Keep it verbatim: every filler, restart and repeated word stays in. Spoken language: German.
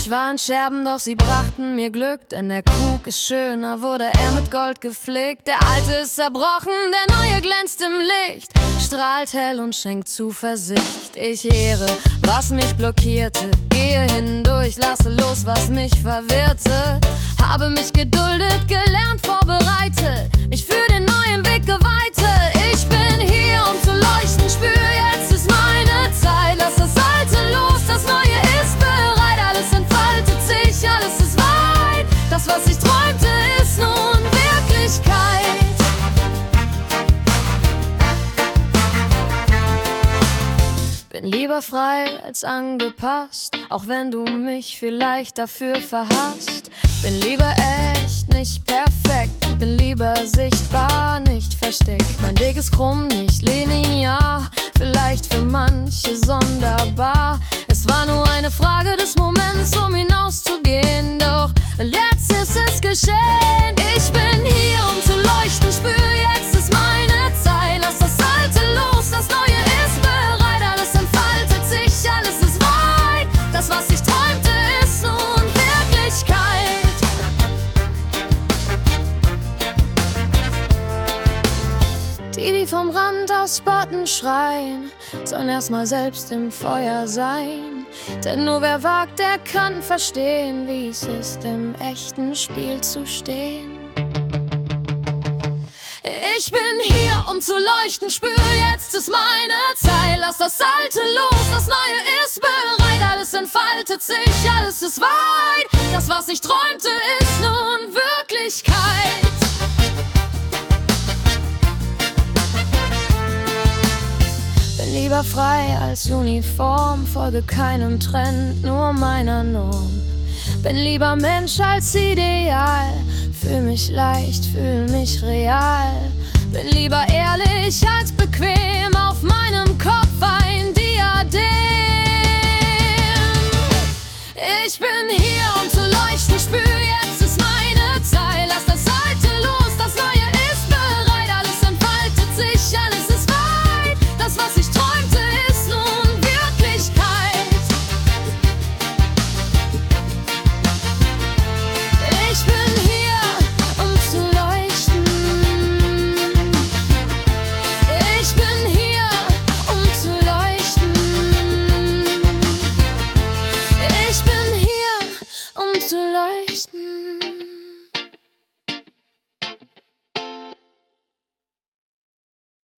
Ich war in Scherben, doch sie brachten mir Glück, denn der Krug ist schöner, wurde er mit Gold gepflegt. Der alte ist zerbrochen, der neue glänzt im Licht, strahlt hell und schenkt Zuversicht. Ich ehre, was mich blockierte, gehe hindurch, lasse los, was mich verwirrte. Habe mich geduldet, gelernt, vorbereitet, mich für den neuen Weg geweitet. Ich bin hier, um zu leuchten, spür, jetzt ist meine Zeit. Lass das Alte los, das Neue ist bereit. Alles entfaltet sich, alles ist weit. Das, was ich träumte, ist nun Wirklichkeit. Bin lieber frei als angepasst, auch wenn du mich vielleicht dafür verhasst. Bin lieber echt, nicht perfekt, bin lieber sichtbar, nicht versteckt. Mein Weg ist krumm, nicht linear, vielleicht für manche sonderbar. Es war nur eine Frage des Moments, um hinauszugehen, doch jetzt ist es geschehen. Ich bin hier, um zu leuchten, spür, jetzt ist meine Zeit. Lass das Alte los, das Neue ist bereit. Alles entfaltet sich, alles ist weit. Das, was ich träumte, ist nun Wirklichkeit. Die, die vom Rand aus spotten, schreien, sollen erstmal selbst im Feuer sein. Denn nur wer wagt, der kann verstehen, wie es ist, im echten Spiel zu stehen. Ich bin hier, um zu leuchten, spür, jetzt ist meine Zeit. Lass das Alte los, das Neue ist bereit. Alles entfaltet sich, alles ist weit. Das, was ich träumte, ist nun Wirklichkeit. Bin lieber frei als Uniform, folge keinem Trend, nur meiner Norm. Bin lieber Mensch als Ideal, fühl mich leicht, fühl mich real. Bin lieber ehrlich als bequem, auf meinem Kopf ein Diadem. Ich bin hier, um zu